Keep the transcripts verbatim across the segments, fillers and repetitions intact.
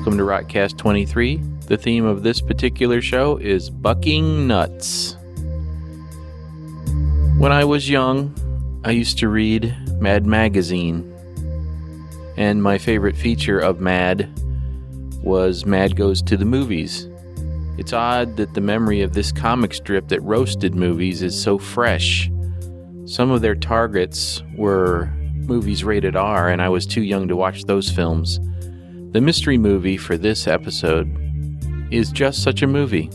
welcome to Rotcast twenty-three. The theme of this particular show is Bucking Nuts. When I was young, I used to read Mad Magazine, and my favorite feature of Mad was Mad Goes to the Movies. It's odd that the memory of this comic strip that roasted movies is so fresh. Some of their targets were movies rated R, and I was too young to watch those films. The mystery movie for this episode is just such a movie.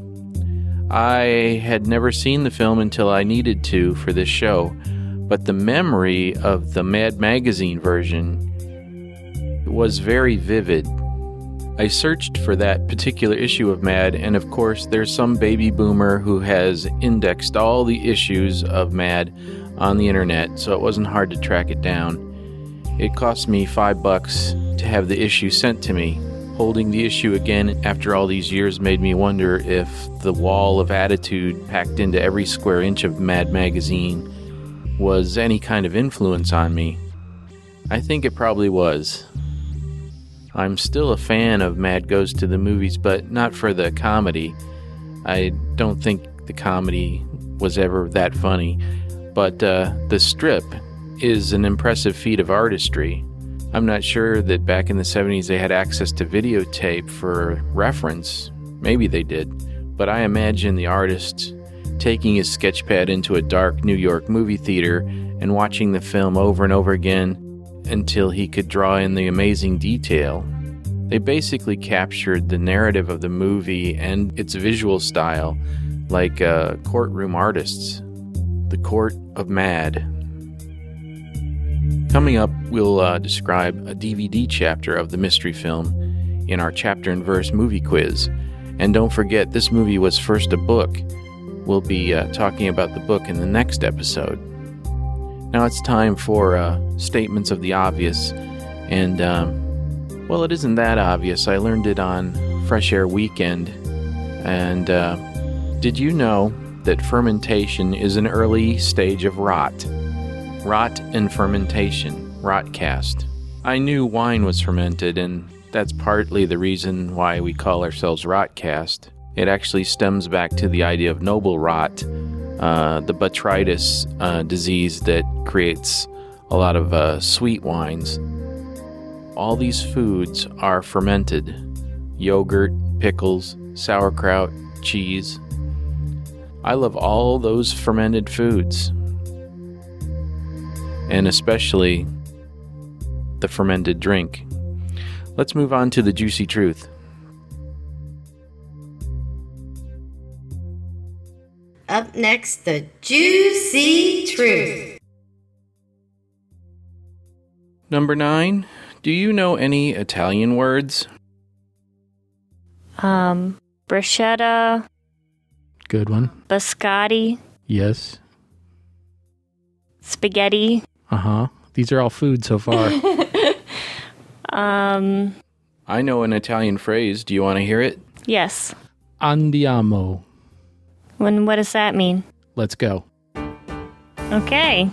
I had never seen the film until I needed to for this show, but the memory of the Mad Magazine version was very vivid. I searched for that particular issue of Mad, and of course there's some baby boomer who has indexed all the issues of Mad on the internet, so it wasn't hard to track it down. It cost me five bucks to have the issue sent to me. Holding the issue again after all these years made me wonder if the wall of attitude packed into every square inch of Mad Magazine was any kind of influence on me. I think it probably was. I'm still a fan of Mad Goes to the Movies, but not for the comedy. I don't think the comedy was ever that funny. But uh, the strip is an impressive feat of artistry. I'm not sure that back in the seventies they had access to videotape for reference. Maybe they did. But I imagine the artist taking his sketchpad into a dark New York movie theater and watching the film over and over again until he could draw in the amazing detail. They basically captured the narrative of the movie and its visual style like uh, courtroom artists. The Court of Mad. Coming up, we'll uh, describe a D V D chapter of the mystery film in our chapter and verse movie quiz. And don't forget, this movie was first a book. We'll be uh, talking about the book in the next episode. Now it's time for uh, statements of the obvious, and um, well, it isn't that obvious. I learned it on Fresh Air Weekend. And uh, did you know that fermentation is an early stage of rot? Rot and fermentation, Rotcast. I knew wine was fermented, and that's partly the reason why we call ourselves Rotcast. It actually stems back to the idea of noble rot, uh, the botrytis uh, disease that creates a lot of uh, sweet wines. All these foods are fermented. Yogurt, pickles, sauerkraut, cheese. I love all those fermented foods. And especially the fermented drink. Let's move on to the juicy truth. Up next, the juicy truth. Number nine. Do you know any Italian words? Um, bruschetta. Good one. Biscotti. Yes. Spaghetti. Uh-huh. These are all food so far. um. I know an Italian phrase. Do you want to hear it? Yes. Andiamo. When, what does that mean? Let's go. Okay.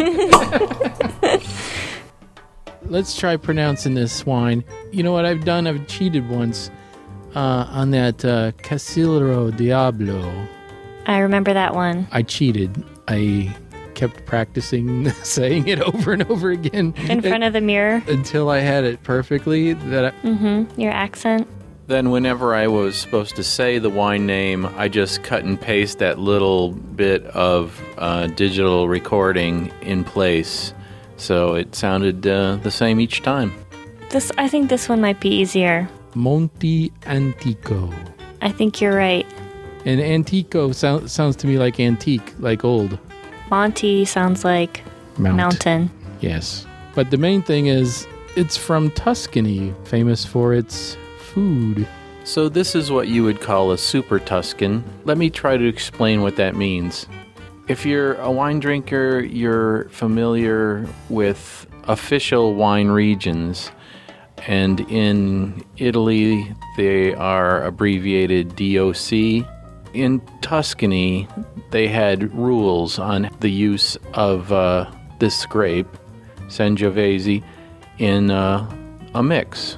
Let's try pronouncing this wine. You know what I've done? I've cheated once uh, on that uh, Casillero Diablo. I remember that one. I cheated. I kept practicing saying it over and over again. In front of the mirror? Until I had it perfectly. That I... Mm-hmm. Your accent? Then whenever I was supposed to say the wine name, I just cut and paste that little bit of uh, digital recording in place. So it sounded uh, the same each time. This, I think this one might be easier. Monte Antico. I think you're right. And Antico sound, sounds to me like antique, like old. Monte sounds like Mount. mountain. Yes. But the main thing is, it's from Tuscany, famous for its food. So this is what you would call a super Tuscan. Let me try to explain what that means. If you're a wine drinker, you're familiar with official wine regions. And in Italy, they are abbreviated D O C. In Tuscany, they had rules on the use of uh, this grape, Sangiovese, in uh, a mix.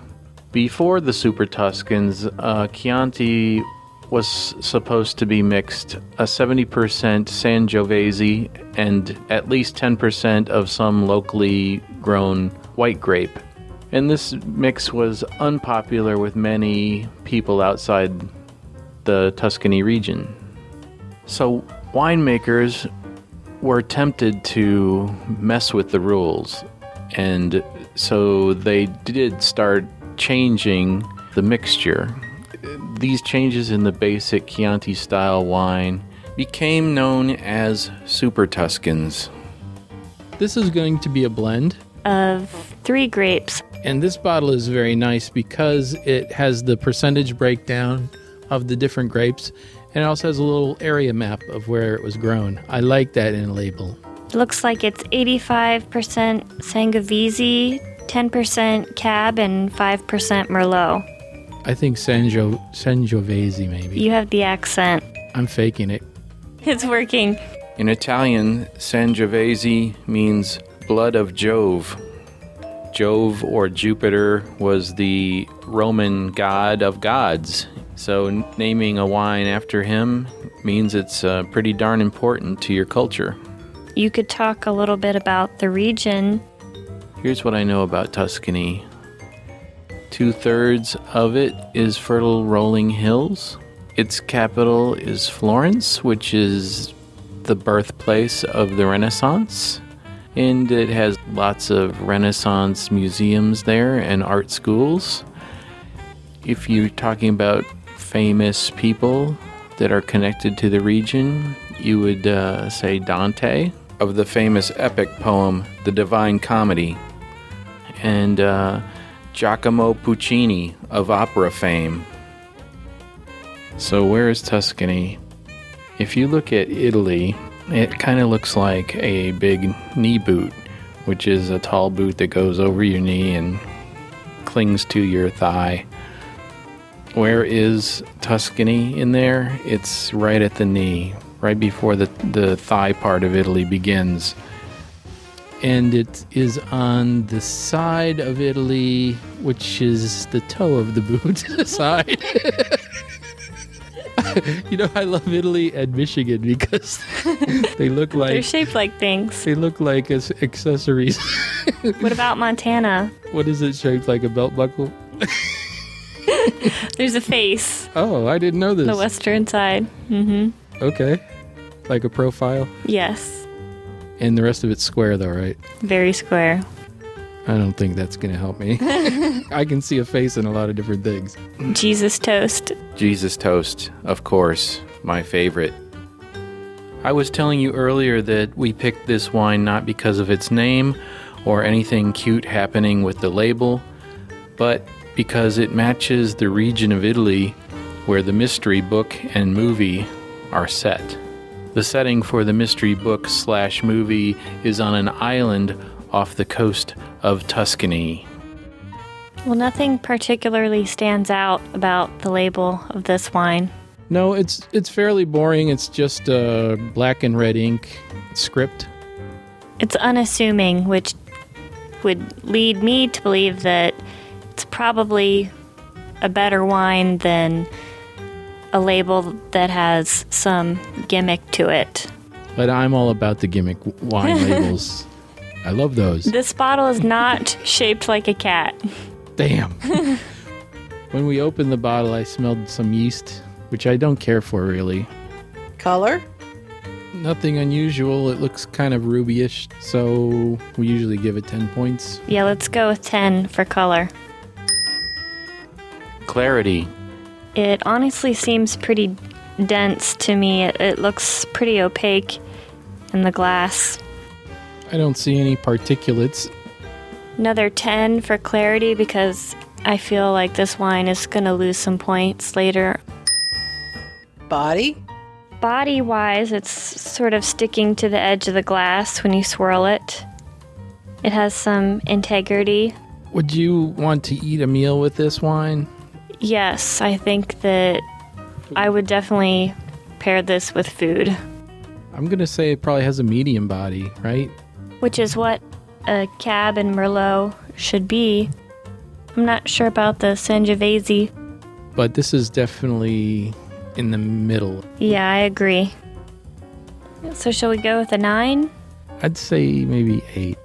Before the Super Tuscans, uh, Chianti was supposed to be mixed a seventy percent Sangiovese and at least ten percent of some locally grown white grape. And this mix was unpopular with many people outside the Tuscany region. So winemakers were tempted to mess with the rules, and so they did start changing the mixture. These changes in the basic Chianti style wine became known as Super Tuscans. This is going to be a blend. Of three grapes. And this bottle is very nice because it has the percentage breakdown of the different grapes, and it also has a little area map of where it was grown. I like that in a label. It looks like it's eighty-five percent Sangiovese, ten percent Cab, and five percent Merlot. I think Sangio, Sangiovese, maybe. You have the accent. I'm faking it. It's working. In Italian, Sangiovese means blood of Jove. Jove, or Jupiter, was the Roman god of gods. So naming a wine after him means it's uh, pretty darn important to your culture. You could talk a little bit about the region. Here's what I know about Tuscany. Two-thirds of it is fertile rolling hills. Its capital is Florence, which is the birthplace of the Renaissance. And it has lots of Renaissance museums there and art schools. If you're talking about famous people that are connected to the region, you would uh, say Dante, of the famous epic poem, The Divine Comedy, and uh, Giacomo Puccini of opera fame. So where is Tuscany? If you look at Italy, it kind of looks like a big knee boot, which is a tall boot that goes over your knee and clings to your thigh. Where is Tuscany in there? It's right at the knee, right before the, the thigh part of Italy begins. And it is on the side of Italy, which is the toe of the boot side. You know, I love Italy and Michigan because they look like... They're shaped like things. They look like as accessories. What about Montana? What is it shaped like, a belt buckle? There's a face. Oh, I didn't know this. The western side. Mm-hmm. Okay. Like a profile? Yes. And the rest of it's square though, right? Very square. I don't think that's going to help me. I can see a face in a lot of different things. Jesus toast. Jesus toast, of course, my favorite. I was telling you earlier that we picked this wine not because of its name or anything cute happening with the label, but because it matches the region of Italy where the mystery book and movie are set. The setting for the mystery book slash movie is on an island off the coast of Tuscany. Well, nothing particularly stands out about the label of this wine. No, it's it's fairly boring. It's just uh, black and red ink script. It's unassuming, which would lead me to believe that it's probably a better wine than a label that has some gimmick to it. But I'm all about the gimmick wine labels. I love those. This bottle is not shaped like a cat. Damn. When we opened the bottle, I smelled some yeast, which I don't care for really. Color? Nothing unusual. It looks kind of rubyish, so we usually give it ten points. Yeah, let's go with ten for color. Clarity. It honestly seems pretty dense to me. It, it looks pretty opaque in the glass. I don't see any particulates. Another ten for clarity because I feel like this wine is going to lose some points later. Body? Body-wise, it's sort of sticking to the edge of the glass when you swirl it. It has some integrity. Would you want to eat a meal with this wine? Yes, I think that I would definitely pair this with food. I'm going to say it probably has a medium body, right? Which is what a Cab and Merlot should be. I'm not sure about the Sangiovese. But this is definitely in the middle. Yeah, I agree. So shall we go with a nine? I'd say maybe eight.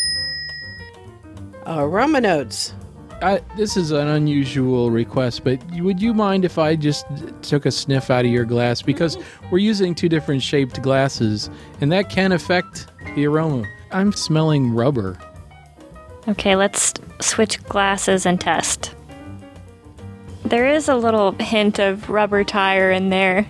Aroma notes. I, this is an unusual request, but would you mind if I just took a sniff out of your glass? Because we're using two different shaped glasses, and that can affect the aroma. I'm smelling rubber. Okay, let's switch glasses and test. There is a little hint of rubber tire in there.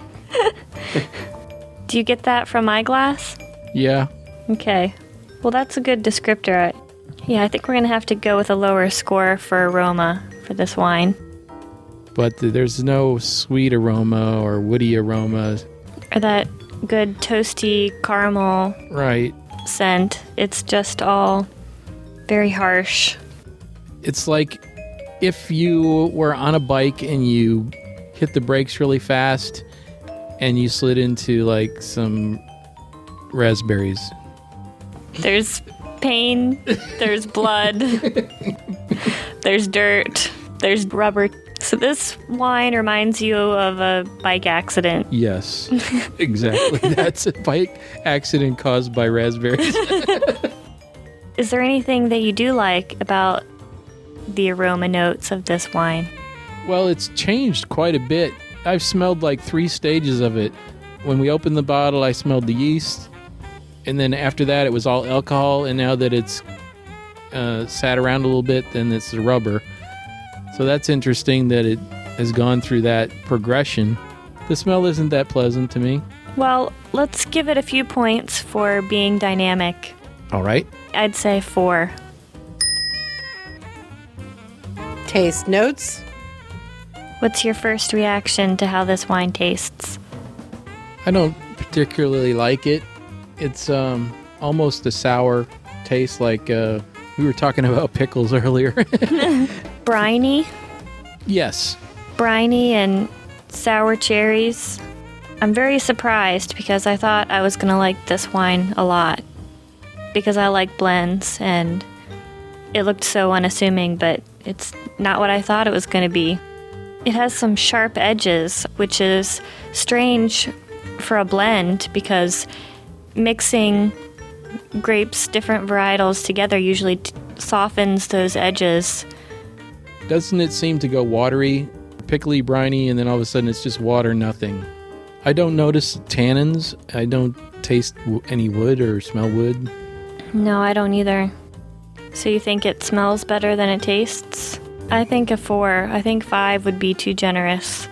Do you get that from my glass? Yeah. Okay. Well, that's a good descriptor. Yeah, I think we're going to have to go with a lower score for aroma for this wine. But there's no sweet aroma or woody aroma. Or that good toasty caramel Right. scent. It's just all very harsh. It's like if you were on a bike and you hit the brakes really fast and you slid into like some raspberries. There's pain, there's blood, there's dirt, there's rubber. So this wine reminds you of a bike accident. Yes, exactly. That's a bike accident caused by raspberries. Is there anything that you do like about the aroma notes of this wine? Well, it's changed quite a bit. I've smelled like three stages of it. When we opened the bottle, I smelled the yeast. And then after that, it was all alcohol. And now that it's uh, sat around a little bit, then it's the rubber. So that's interesting that it has gone through that progression. The smell isn't that pleasant to me. Well, let's give it a few points for being dynamic. All right. I'd say four. Taste notes. What's your first reaction to how this wine tastes? I don't particularly like it. It's um, almost a sour taste, like uh, we were talking about pickles earlier. Briny? Yes. Briny and sour cherries. I'm very surprised because I thought I was going to like this wine a lot because I like blends and it looked so unassuming, but it's not what I thought it was going to be. It has some sharp edges, which is strange for a blend because mixing grapes, different varietals together usually t- softens those edges. Doesn't it seem to go watery, pickly, briny, and then all of a sudden it's just water, nothing? I don't notice tannins. I don't taste w- any wood or smell wood. No, I don't either. So you think it smells better than it tastes? I think a four. I think five would be too generous.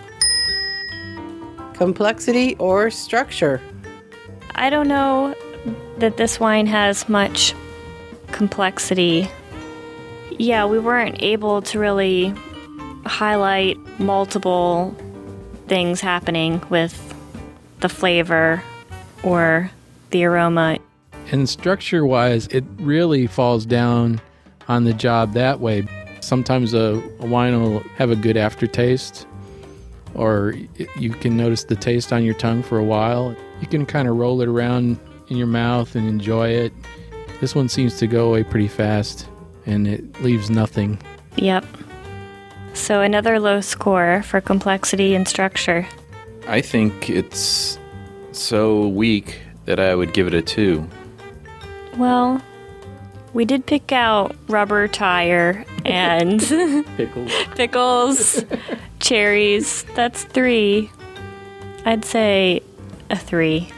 Complexity or structure. I don't know that this wine has much complexity. Yeah, we weren't able to really highlight multiple things happening with the flavor or the aroma. And structure-wise, it really falls down on the job that way. Sometimes a, a wine will have a good aftertaste, or it, you can notice the taste on your tongue for a while. You can kind of roll it around in your mouth and enjoy it. This one seems to go away pretty fast, and it leaves nothing. Yep. So another low score for complexity and structure. I think it's so weak that I would give it a two. Well, we did pick out rubber tire and Pickles. pickles, cherries. That's three. I'd say a three.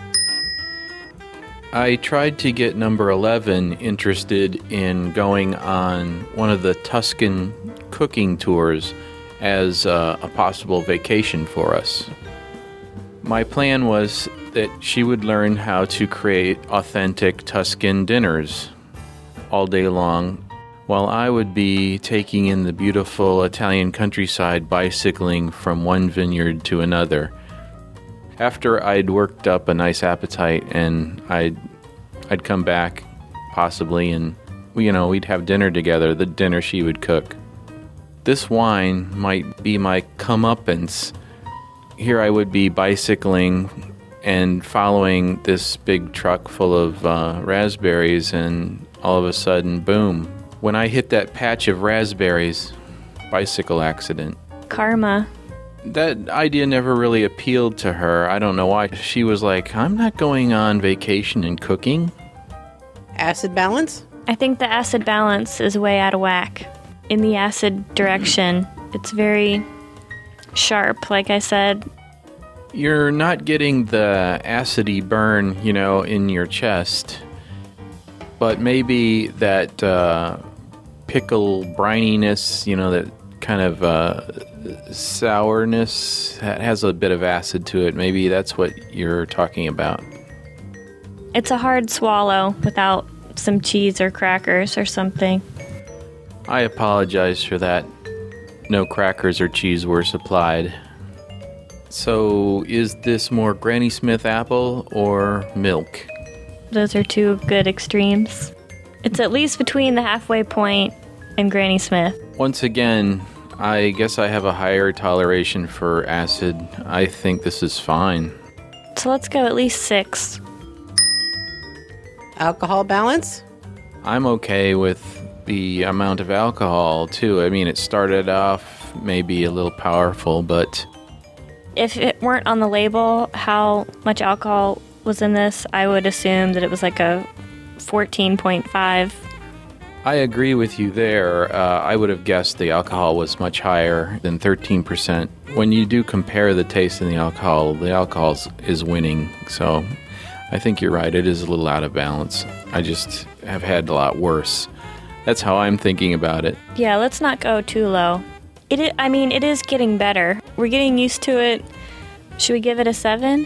I tried to get number eleven interested in going on one of the Tuscan cooking tours as uh, a possible vacation for us. My plan was that she would learn how to create authentic Tuscan dinners all day long, while I would be taking in the beautiful Italian countryside, bicycling from one vineyard to another. After I'd worked up a nice appetite, and I'd I'd come back, possibly, and you know we'd have dinner together. The dinner she would cook. This wine might be my comeuppance. Here I would be bicycling and following this big truck full of uh, raspberries, and all of a sudden, boom, when I hit that patch of raspberries, bicycle accident. Karma. That idea never really appealed to her. I don't know why. She was like, I'm not going on vacation and cooking. Acid balance? I think the acid balance is way out of whack. In the acid direction, it's very sharp, like I said. You're not getting the acidy burn, you know, in your chest. But maybe that uh, pickle brininess, you know, that kind of uh, sourness has a bit of acid to it. Maybe that's what you're talking about. It's a hard swallow without some cheese or crackers or something. I apologize for that. No crackers or cheese were supplied. So, is this more Granny Smith apple or milk? Those are two good extremes. It's at least between the halfway point and Granny Smith. Once again, I guess I have a higher toleration for acid. I think this is fine. So let's go at least six. Alcohol balance? I'm okay with the amount of alcohol, too. I mean, it started off maybe a little powerful, but... If it weren't on the label how much alcohol was in this, I would assume that it was like a fourteen point five. I agree with you there. Uh, I would have guessed the alcohol was much higher than thirteen percent. When you do compare the taste and the alcohol, the alcohol is winning. So I think you're right. It is a little out of balance. I just have had a lot worse. That's how I'm thinking about it. Yeah, let's not go too low. It is, I mean, it is getting better. We're getting used to it. Should we give it a seven?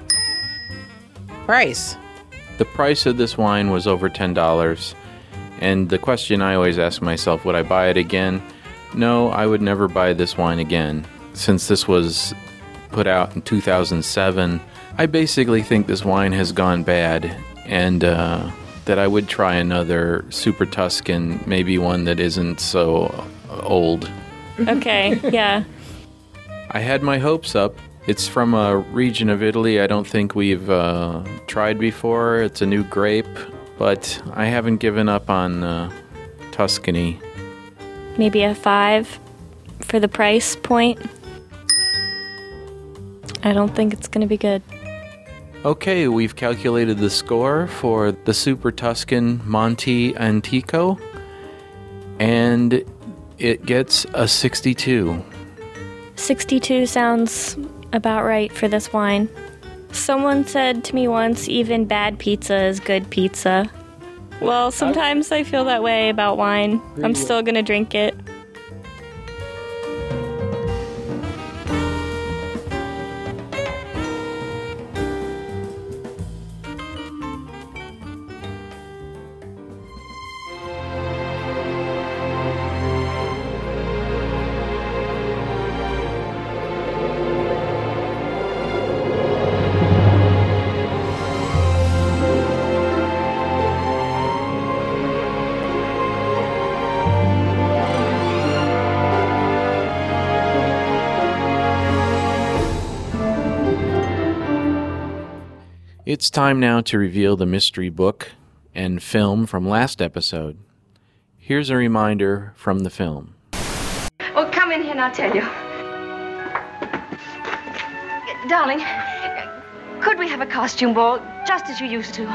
Price? The price of this wine was over ten dollars. And the question I always ask myself, would I buy it again? No, I would never buy this wine again. Since this was put out in two thousand seven, I basically think this wine has gone bad, and uh, that I would try another Super Tuscan, maybe one that isn't so old. Okay, yeah. I had my hopes up. It's from a region of Italy I don't think we've uh, tried before. It's a new grape, but I haven't given up on uh, Tuscany. Maybe a five for the price point. I don't think it's going to be good. Okay, we've calculated the score for the Super Tuscan Monte Antico, and it gets a sixty-two. sixty-two sounds about right for this wine. Someone said to me once, even bad pizza is good pizza. Well, sometimes I feel that way about wine. I'm still going to drink it. It's time now to reveal the mystery book and film from last episode. Here's a reminder from the film. Oh, come in here and I'll tell you. Darling, could we have a costume ball just as you used to?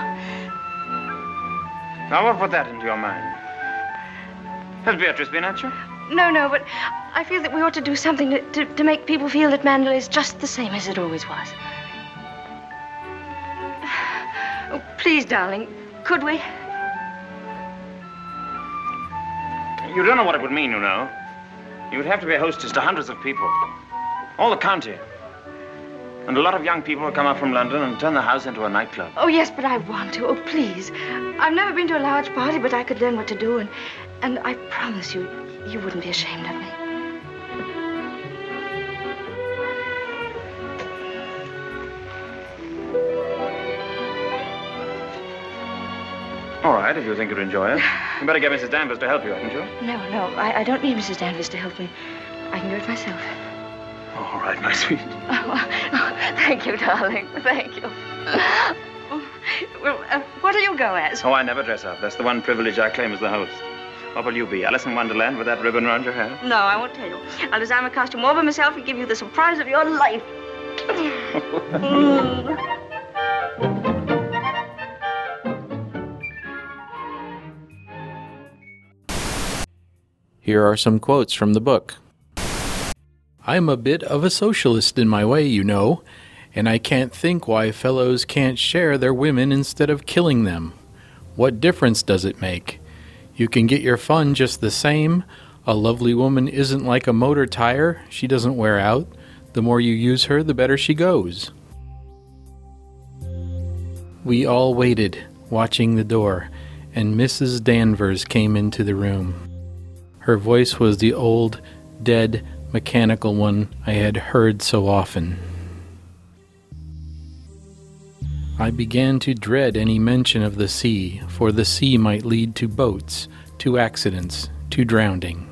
Now, what put that into your mind? Has Beatrice been at you? No, no, but I feel that we ought to do something to, to, to make people feel that Mandalay is just the same as it always was. Oh, please, darling, could we? You don't know what it would mean, you know. You would have to be a hostess to hundreds of people. All the county. And a lot of young people will come up from London and turn the house into a nightclub. Oh, yes, but I want to. Oh, please. I've never been to a large party, but I could learn what to do, and, and I promise you, you wouldn't be ashamed of me. All right, if you think you'd enjoy it. You better get Missus Danvers to help you, hadn't you? No, no, I, I don't need Missus Danvers to help me. I can do it myself. Oh, all right, my sweet. Oh, oh, thank you, darling. Thank you. Well, uh, what'll you go as? Oh, I never dress up. That's the one privilege I claim as the host. What will you be, Alice in Wonderland with that ribbon around your hair? No, I won't tell you. I'll design a costume all by myself and give you the surprise of your life. Mm. Here are some quotes from the book. I'm a bit of a socialist in my way, you know, and I can't think why fellows can't share their women instead of killing them. What difference does it make? You can get your fun just the same. A lovely woman isn't like a motor tire. She doesn't wear out. The more you use her, the better she goes. We all waited, watching the door, and Missus Danvers came into the room. Her voice was the old, dead, mechanical one I had heard so often. I began to dread any mention of the sea, for the sea might lead to boats, to accidents, to drowning.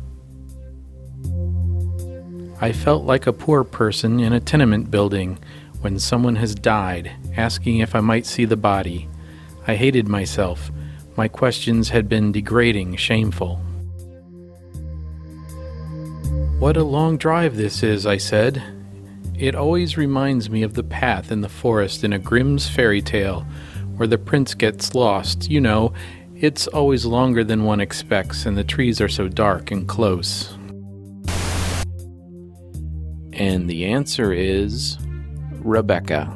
I felt like a poor person in a tenement building when someone has died, asking if I might see the body. I hated myself. My questions had been degrading, shameful. What a long drive this is, I said. It always reminds me of the path in the forest in a Grimm's fairy tale, where the prince gets lost. You know, it's always longer than one expects, and the trees are so dark and close. And the answer is Rebecca.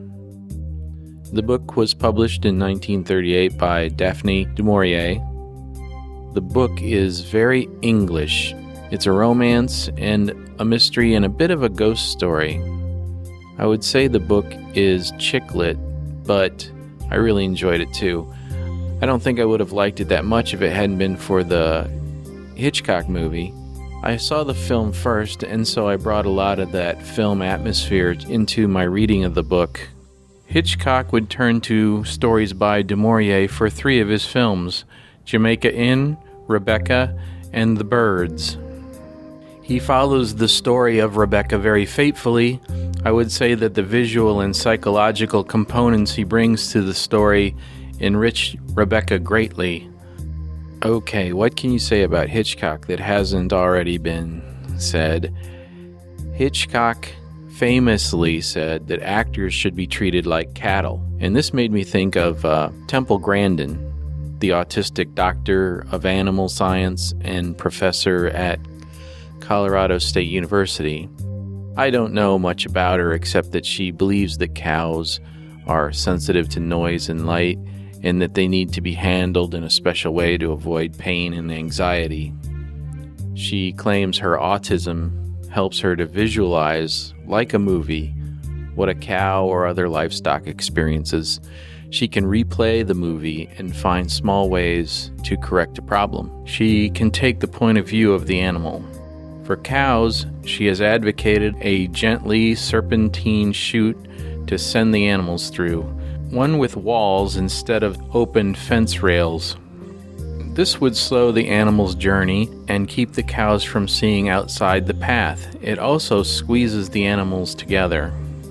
The book was published in nineteen thirty-eight by Daphne du Maurier. The book is very English. It's a romance and a mystery and a bit of a ghost story. I would say the book is chick lit, but I really enjoyed it too. I don't think I would have liked it that much if it hadn't been for the Hitchcock movie. I saw the film first, and so I brought a lot of that film atmosphere into my reading of the book. Hitchcock would turn to stories by du Maurier for three of his films, Jamaica Inn, Rebecca, and The Birds. He follows the story of Rebecca very faithfully. I would say that the visual and psychological components he brings to the story enrich Rebecca greatly. Okay, what can you say about Hitchcock that hasn't already been said? Hitchcock famously said that actors should be treated like cattle. And this made me think of uh, Temple Grandin, the autistic doctor of animal science and professor at Colorado State University. I don't know much about her except that she believes that cows are sensitive to noise and light and that they need to be handled in a special way to avoid pain and anxiety. She claims her autism helps her to visualize, like a movie, what a cow or other livestock experiences. She can replay the movie and find small ways to correct a problem. She can take the point of view of the animal. For cows, she has advocated a gently serpentine chute to send the animals through, one with walls instead of open fence rails. This would slow the animal's journey and keep the cows from seeing outside the path. It also squeezes the animals together.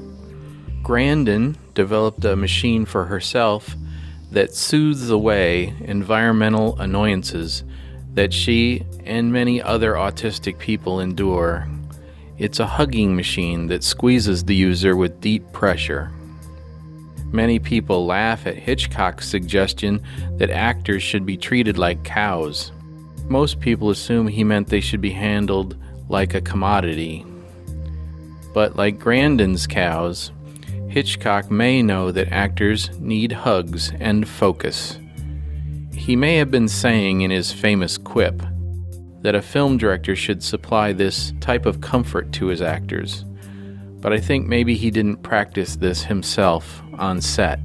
Grandin developed a machine for herself that soothes away environmental annoyances that she and many other autistic people endure. It's a hugging machine that squeezes the user with deep pressure. Many people laugh at Hitchcock's suggestion that actors should be treated like cows. Most people assume he meant they should be handled like a commodity. But like Grandin's cows, Hitchcock may know that actors need hugs and focus. He may have been saying in his famous quip that a film director should supply this type of comfort to his actors, but I think maybe he didn't practice this himself on set.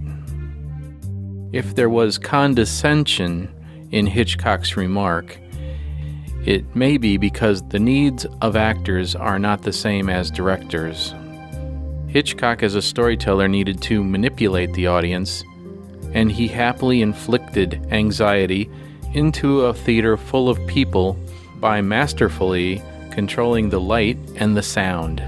If there was condescension in Hitchcock's remark, it may be because the needs of actors are not the same as directors. Hitchcock as a storyteller needed to manipulate the audience, and he happily inflicted anxiety into a theater full of people by masterfully controlling the light and the sound.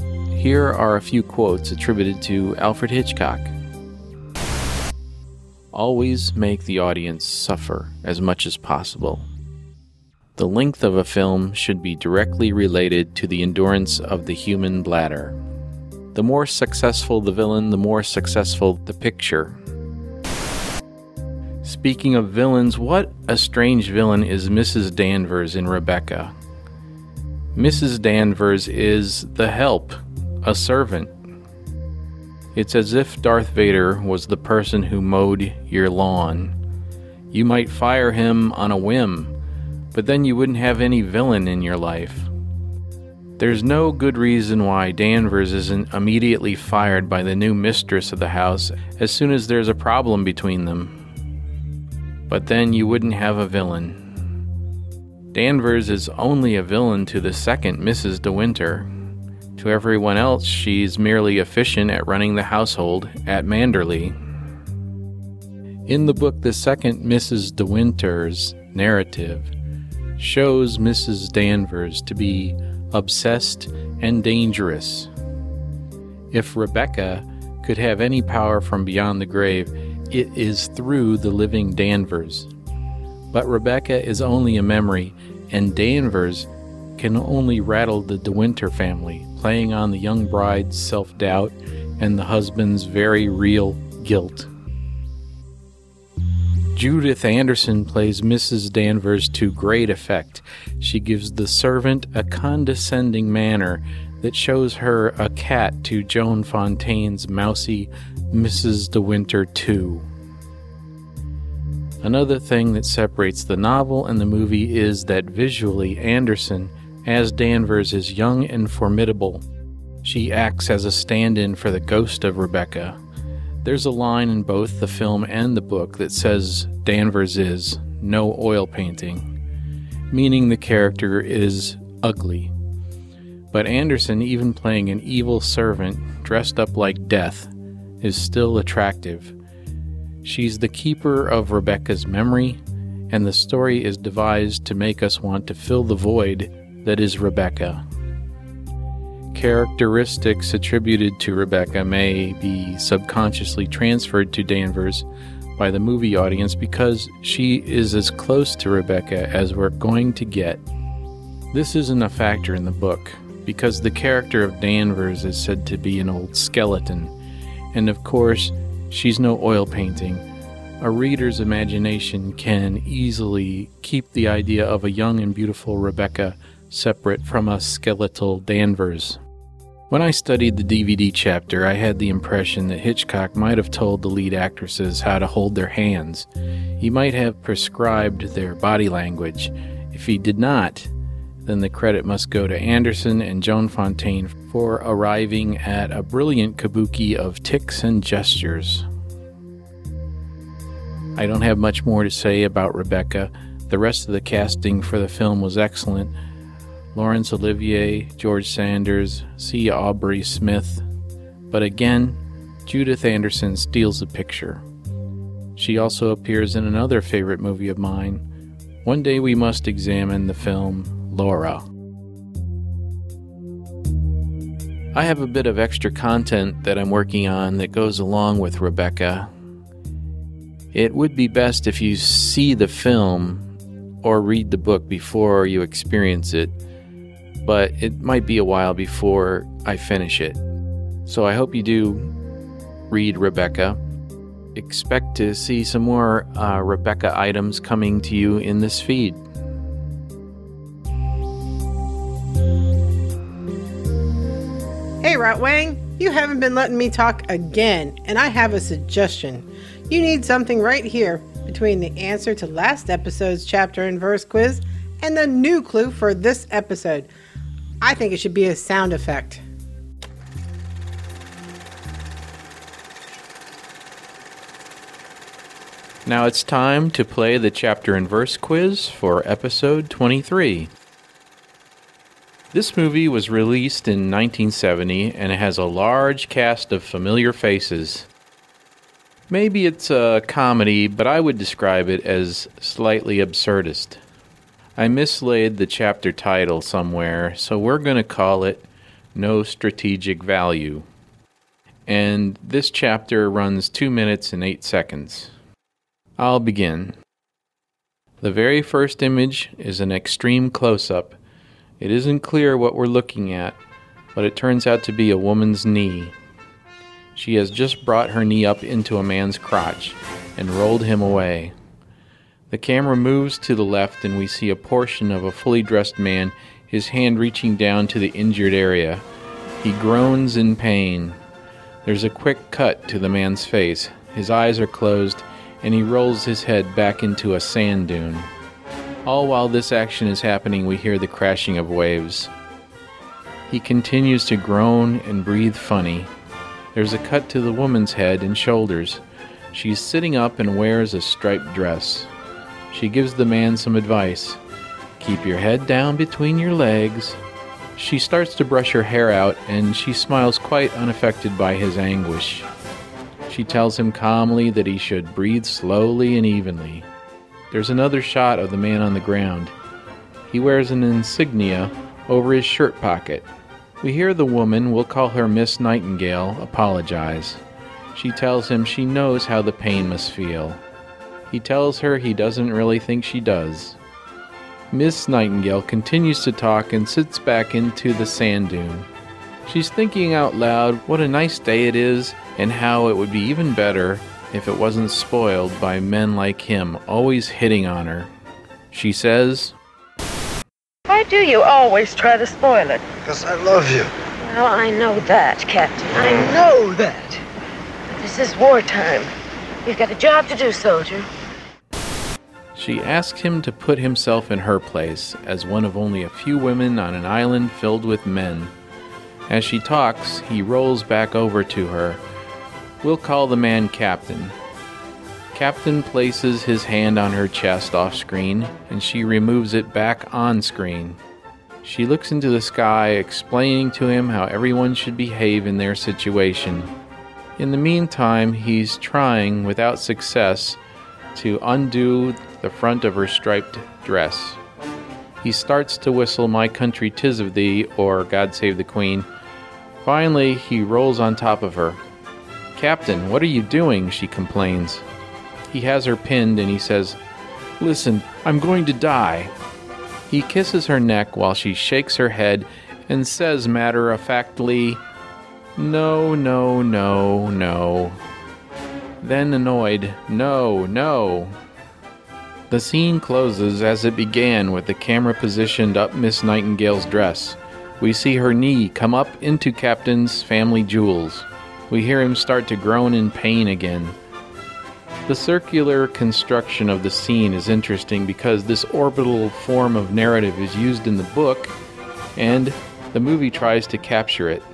Here are a few quotes attributed to Alfred Hitchcock. Always make the audience suffer as much as possible. The length of a film should be directly related to the endurance of the human bladder. The more successful the villain, the more successful the picture. Speaking of villains, what a strange villain is Missus Danvers in Rebecca. Missus Danvers is the help, a servant. It's as if Darth Vader was the person who mowed your lawn. You might fire him on a whim, but then you wouldn't have any villain in your life. There's no good reason why Danvers isn't immediately fired by the new mistress of the house as soon as there's a problem between them. But then you wouldn't have a villain. Danvers is only a villain to the second Missus De Winter. To everyone else, she's merely efficient at running the household at Manderley. In the book, the second Missus De Winter's narrative shows Missus Danvers to be obsessed and dangerous. If Rebecca could have any power from beyond the grave, it is through the living Danvers. But Rebecca is only a memory, and Danvers can only rattle the De Winter family, playing on the young bride's self-doubt and the husband's very real guilt. Judith Anderson plays Missus Danvers to great effect. She gives the servant a condescending manner that shows her a cat to Joan Fontaine's mousy Missus De Winter two. Another thing that separates the novel and the movie is that visually Anderson, as Danvers, is young and formidable. She acts as a stand-in for the ghost of Rebecca. There's a line in both the film and the book that says Danvers is no oil painting, meaning the character is ugly. But Anderson, even playing an evil servant dressed up like death, is still attractive. She's the keeper of Rebecca's memory, and the story is devised to make us want to fill the void that is Rebecca. Characteristics attributed to Rebecca may be subconsciously transferred to Danvers by the movie audience because she is as close to Rebecca as we're going to get. This isn't a factor in the book, because the character of Danvers is said to be an old skeleton, and of course, she's no oil painting. A reader's imagination can easily keep the idea of a young and beautiful Rebecca separate from a skeletal Danvers. When I studied the D V D chapter, I had the impression that Hitchcock might have told the lead actresses how to hold their hands. He might have prescribed their body language. If he did not, then the credit must go to Anderson and Joan Fontaine for arriving at a brilliant kabuki of tics and gestures. I don't have much more to say about Rebecca. The rest of the casting for the film was excellent. Laurence Olivier, George Sanders, C. Aubrey Smith. But again, Judith Anderson steals the picture. She also appears in another favorite movie of mine. One day we must examine the film Laura. I have a bit of extra content that I'm working on that goes along with Rebecca. It would be best if you see the film or read the book before you experience it, but it might be a while before I finish it. So I hope you do read Rebecca. Expect to see some more uh, Rebecca items coming to you in this feed. Hey, Rotwang, you haven't been letting me talk again, and I have a suggestion. You need something right here between the answer to last episode's chapter and verse quiz and the new clue for this episode. I think it should be a sound effect. Now it's time to play the chapter and verse quiz for episode twenty-three. This movie was released in nineteen seventy and it has a large cast of familiar faces. Maybe it's a comedy, but I would describe it as slightly absurdist. I mislaid the chapter title somewhere, so we're going to call it No Strategic Value. And this chapter runs two minutes and eight seconds. I'll begin. The very first image is an extreme close-up. It isn't clear what we're looking at, but it turns out to be a woman's knee. She has just brought her knee up into a man's crotch and rolled him away. The camera moves to the left and we see a portion of a fully dressed man, his hand reaching down to the injured area. He groans in pain. There's a quick cut to the man's face. His eyes are closed and he rolls his head back into a sand dune. All while this action is happening, we hear the crashing of waves. He continues to groan and breathe funny. There's a cut to the woman's head and shoulders. She's sitting up and wears a striped dress. She gives the man some advice. Keep your head down between your legs. She starts to brush her hair out, and she smiles quite unaffected by his anguish. She tells him calmly that he should breathe slowly and evenly. There's another shot of the man on the ground. He wears an insignia over his shirt pocket. We hear the woman, we'll call her Miss Nightingale, apologize. She tells him she knows how the pain must feel. He tells her he doesn't really think she does. Miss Nightingale continues to talk and sits back into the sand dune. She's thinking out loud what a nice day it is and how it would be even better if it wasn't spoiled by men like him always hitting on her. She says, Why do you always try to spoil it? Because I love you. Well, I know that, Captain. I know that. But this is wartime. You've got a job to do, soldier. She asks him to put himself in her place as one of only a few women on an island filled with men. As she talks, he rolls back over to her. We'll call the man Captain. Captain places his hand on her chest off-screen, and she removes it back on-screen. She looks into the sky, explaining to him how everyone should behave in their situation. In the meantime, he's trying, without success, to undo the front of her striped dress. He starts to whistle My Country 'Tis of Thee, or God Save the Queen. Finally, he rolls on top of her. Captain, what are you doing? She complains. He has her pinned and he says, Listen, I'm going to die. He kisses her neck while she shakes her head and says matter-of-factly, No, no, no, no. Then annoyed, No, no. The scene closes as it began with the camera positioned up Miss Nightingale's dress. We see her knee come up into Captain's family jewels. We hear him start to groan in pain again. The circular construction of the scene is interesting because this orbital form of narrative is used in the book, and the movie tries to capture it.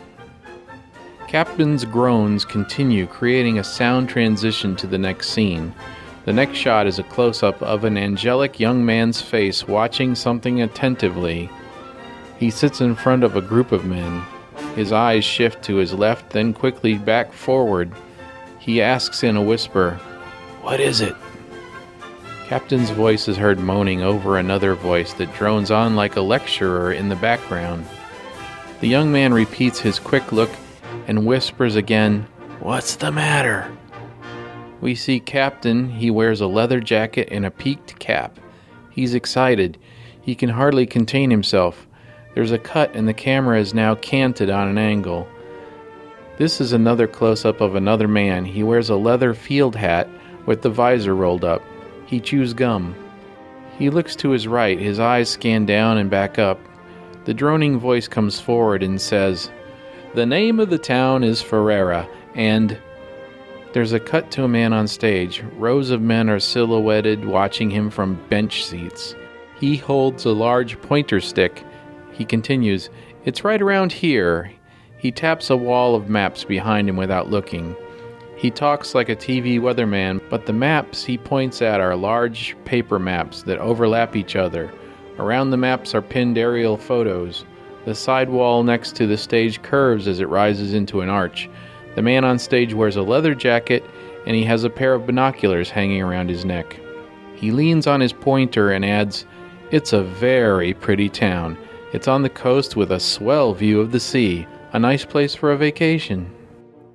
Captain's groans continue, creating a sound transition to the next scene. The next shot is a close-up of an angelic young man's face watching something attentively. He sits in front of a group of men. His eyes shift to his left, then quickly back forward. He asks in a whisper, What is it? Captain's voice is heard moaning over another voice that drones on like a lecturer in the background. The young man repeats his quick look and whispers again, What's the matter? We see Captain. He wears a leather jacket and a peaked cap. He's excited. He can hardly contain himself. There's a cut and the camera is now canted on an angle. This is another close-up of another man. He wears a leather field hat with the visor rolled up. He chews gum. He looks to his right. His eyes scan down and back up. The droning voice comes forward and says, The name of the town is Ferrera, and... There's a cut to a man on stage. Rows of men are silhouetted watching him from bench seats. He holds a large pointer stick. He continues, It's right around here. He taps a wall of maps behind him without looking. He talks like a T V weatherman, but the maps he points at are large paper maps that overlap each other. Around the maps are pinned aerial photos. The side wall next to the stage curves as it rises into an arch. The man on stage wears a leather jacket, and he has a pair of binoculars hanging around his neck. He leans on his pointer and adds, It's a very pretty town. It's on the coast with a swell view of the sea. A nice place for a vacation.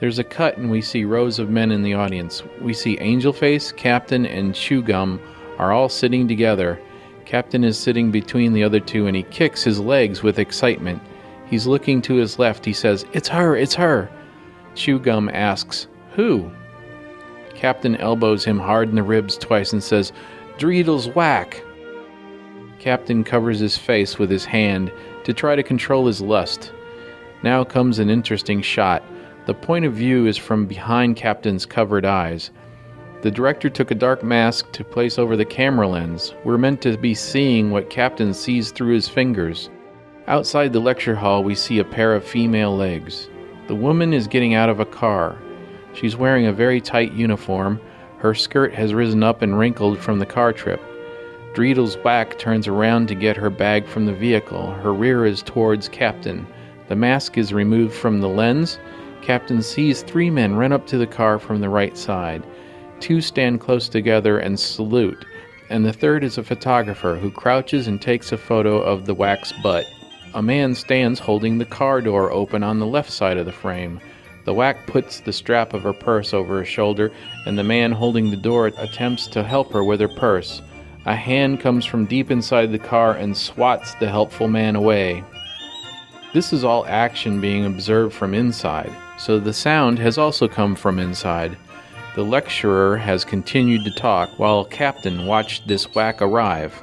There's a cut and we see rows of men in the audience. We see Angelface, Captain, and Chewgum are all sitting together. Captain is sitting between the other two and he kicks his legs with excitement. He's looking to his left. He says, "It's her, it's her." Chewgum asks, "Who?" Captain elbows him hard in the ribs twice and says, "Dreedle's whack." Captain covers his face with his hand to try to control his lust. Now comes an interesting shot. The point of view is from behind Captain's covered eyes. The director took a dark mask to place over the camera lens. We're meant to be seeing what Captain sees through his fingers. Outside the lecture hall, we see a pair of female legs. The woman is getting out of a car. She's wearing a very tight uniform. Her skirt has risen up and wrinkled from the car trip. Dreedle's whack turns around to get her bag from the vehicle. Her rear is towards Captain. The mask is removed from the lens. Captain sees three men run up to the car from the right side. Two stand close together and salute, and the third is a photographer who crouches and takes a photo of the whack's butt. A man stands holding the car door open on the left side of the frame. The whack puts the strap of her purse over her shoulder, and the man holding the door attempts to help her with her purse. A hand comes from deep inside the car and swats the helpful man away. This is all action being observed from inside, so the sound has also come from inside. The lecturer has continued to talk while Captain watched this whack arrive.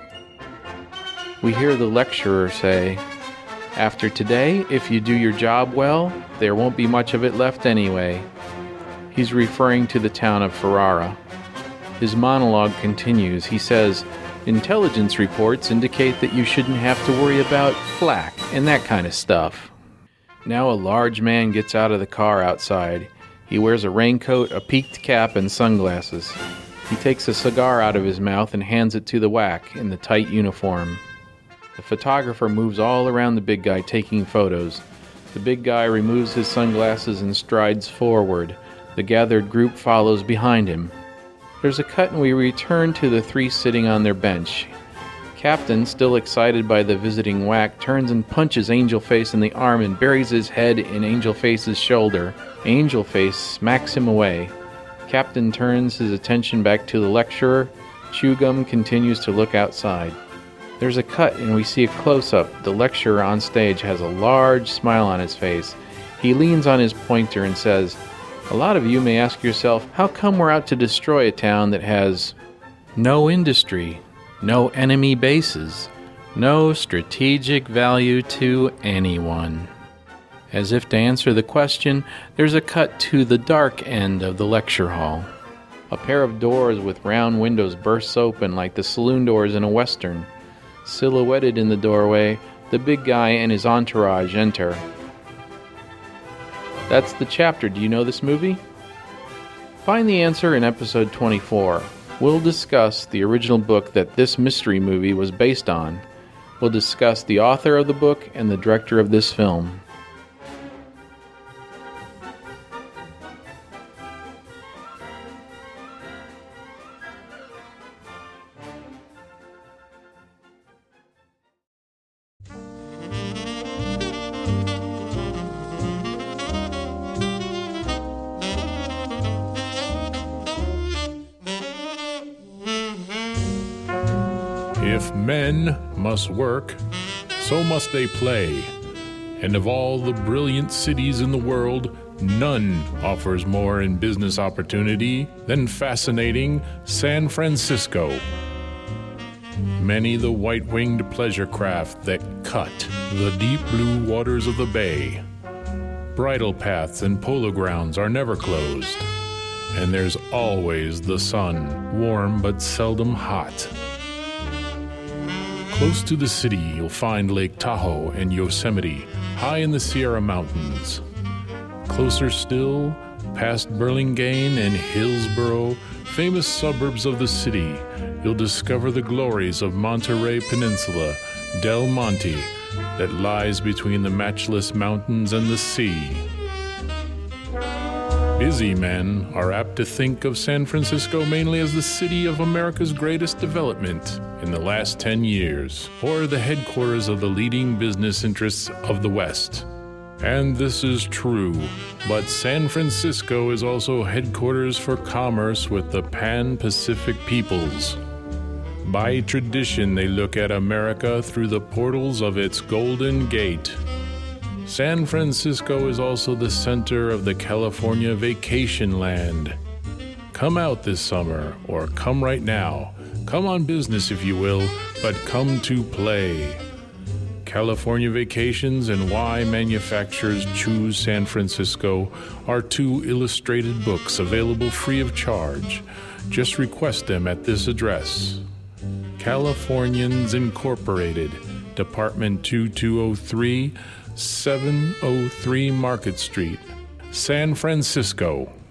We hear the lecturer say, "After today, if you do your job well, there won't be much of it left anyway." He's referring to the town of Ferrara. His monologue continues. He says, "Intelligence reports indicate that you shouldn't have to worry about flak and that kind of stuff." Now a large man gets out of the car outside. He wears a raincoat, a peaked cap, and sunglasses. He takes a cigar out of his mouth and hands it to the whack in the tight uniform. The photographer moves all around the big guy taking photos. The big guy removes his sunglasses and strides forward. The gathered group follows behind him. There's a cut and we return to the three sitting on their bench. Captain, still excited by the visiting whack, turns and punches Angelface in the arm and buries his head in Angelface's shoulder. Angelface smacks him away. Captain turns his attention back to the lecturer. Chewgum continues to look outside. There's a cut and we see a close-up. The lecturer on stage has a large smile on his face. He leans on his pointer and says, "A lot of you may ask yourself, how come we're out to destroy a town that has no industry, no enemy bases, no strategic value to anyone?" As if to answer the question, there's a cut to the dark end of the lecture hall. A pair of doors with round windows bursts open like the saloon doors in a western. Silhouetted in the doorway, the big guy and his entourage enter. That's the chapter. Do you know this movie? Find the answer in episode twenty-four. We'll discuss the original book that this mystery movie was based on. We'll discuss the author of the book and the director of this film. If men must work, so must they play. And of all the brilliant cities in the world, none offers more in business opportunity than fascinating San Francisco. Many the white-winged pleasure craft that cut the deep blue waters of the bay. Bridle paths and polo grounds are never closed, and there's always the sun, warm but seldom hot. Close to the city, you'll find Lake Tahoe and Yosemite, high in the Sierra Mountains. Closer still, past Burlingame and Hillsborough, famous suburbs of the city, you'll discover the glories of Monterey Peninsula, Del Monte, that lies between the matchless mountains and the sea. Busy men are apt to think of San Francisco mainly as the city of America's greatest development in the last ten years, or the headquarters of the leading business interests of the West. And this is true, but San Francisco is also headquarters for commerce with the Pan-Pacific peoples. By tradition, they look at America through the portals of its Golden Gate. San Francisco is also the center of the California vacation land. Come out this summer, or come right now. Come on business, if you will, but come to play. California Vacations and Why Manufacturers Choose San Francisco are two illustrated books available free of charge. Just request them at this address. Californians Incorporated, Department two two oh three, seven oh three Market Street, San Francisco.